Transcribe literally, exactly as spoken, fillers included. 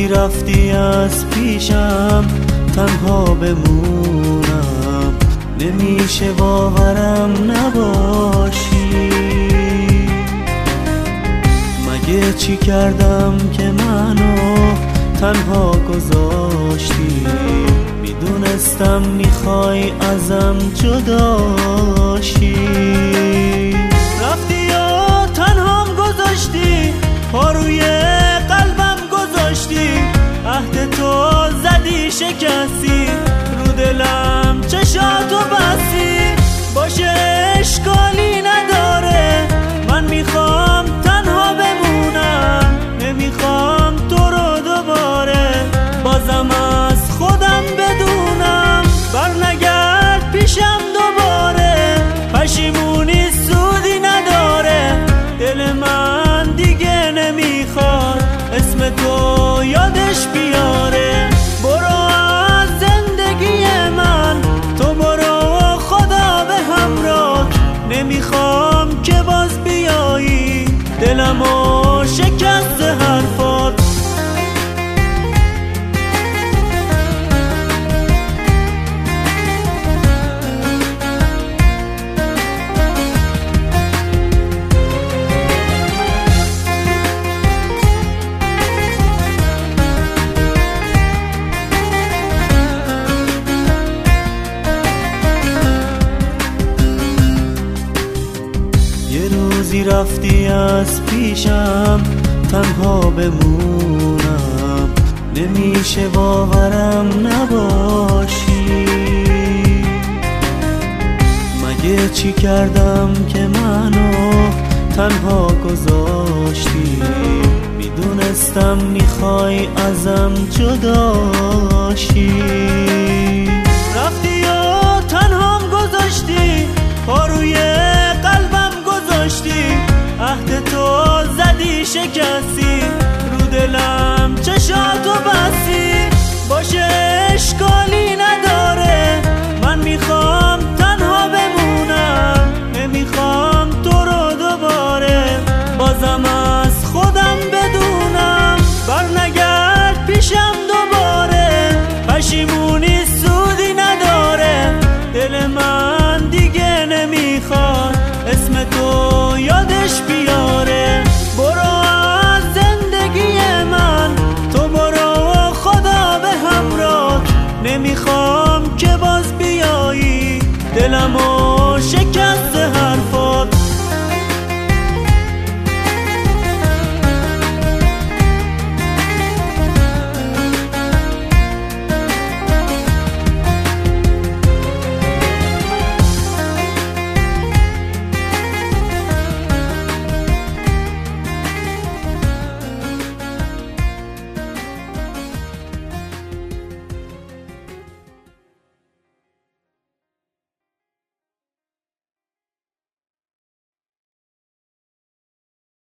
رفتی از پیشم تنها بمونم، نمیشه باورم نباشی. مگه چی کردم که منو تنها گذاشتی؟ میدونستم میخوای ازم جداشی. رفتی و تنهام گذاشتی، پا روی قلبم گذاشتی، عهد تو زدی شکستی، رو دلم چشاتو بستی. باشه اشکالی نداره، من میخوام تنها بمونم، نمیخوام تو رو دوباره بازم از خودم بدونم. برنگرد پیشم دوباره، پشیمونی سودی نداره، دل من دیگه نمیخواد اسم تو یادش بیاره. برو از زندگی من، تو برو خدا به همراه، نمیخوام که باز بیایی دلمو شکست حرفات. روزی رفتی از پیشم تنها بمونم، نمیشه باورم نباشی. مگه چی کردم که منو تنها گذاشتی؟ میدونستم میخوای ازم جداشی. رفتی و تنهام گذاشتی، پا روی قلبم گذاشتی، عهد تو زدی شکستی، رو دلم چشاتو بستی. باشه اشکالی نداره، من میخوام تنها بمونم، نمیخوام تو رو دوباره بازم از خودم بدونم. برنگرد پیشم دوباره، پشیمونی سودی نداره، دل من دیگه نمیخواد اسم تو یادش بیاره. برو از زندگی من، تو برو خدا به همراه، نمیخوام که باز بیایی دلمو